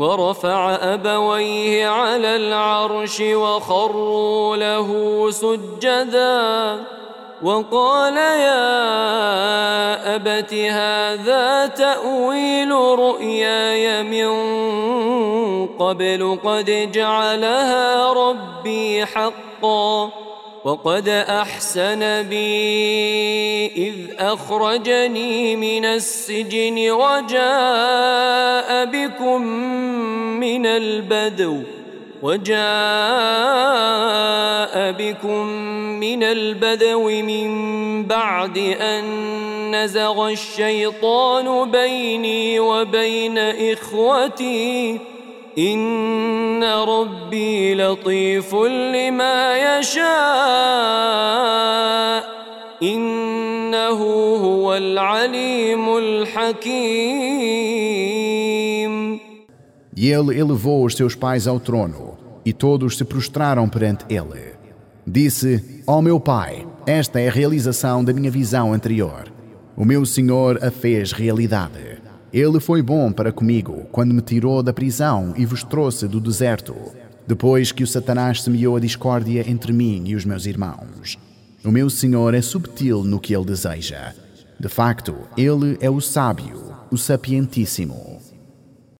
ورفع أبويه على العرش وخروا له سجدا وقال يا أبت هذا تأويل رؤياي من قبل قد جعلها ربي حقا وقد أحسن بي إذ أخرجني من السجن وجاء بكم من البدو من بعد أن نزغ الشيطان بيني وبين إخوتي إن ربي لطيف لما يشاء إنه هو العليم الحكيم. E ele elevou os seus pais ao trono, e todos se prostraram perante ele. Disse: ó meu pai, esta é a realização da minha visão anterior. O meu Senhor a fez realidade. Ele foi bom para comigo quando me tirou da prisão e vos trouxe do deserto, depois que o Satanás semeou a discórdia entre mim e os meus irmãos. O meu Senhor é subtil no que ele deseja. De facto, ele é o sábio, o sapientíssimo.